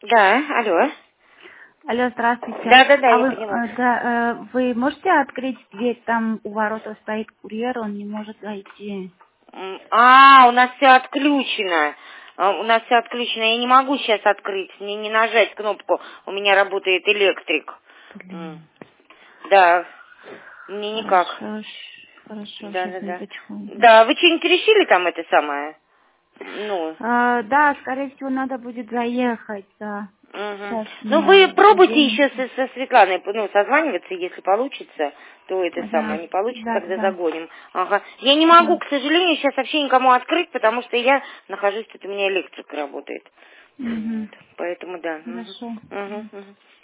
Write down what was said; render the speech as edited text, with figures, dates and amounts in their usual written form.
Да, алло. Алло, здравствуйте. Да, А я вы, поняла. вы можете открыть дверь? Там у ворот стоит курьер, он не может зайти. У нас все отключено. У нас все отключено. Я не могу сейчас открыть, мне не нажать кнопку. У меня работает электрик. Блин. Да, мне никак. Хорошо, сейчас я Да. потихоньку. Да, вы что-нибудь решили там это самое? Ну. Да, скорее всего, надо будет заехать, да. Угу. Сейчас Ну, вы пробуйте денег. еще со Светланой, созваниваться, если получится, то это самое, Да, не получится, тогда да. загоним. Ага. Я не могу, к сожалению, сейчас вообще никому открыть, потому что я нахожусь, тут у меня электрик работает. Угу. Вот. Поэтому да. Хорошо. Угу.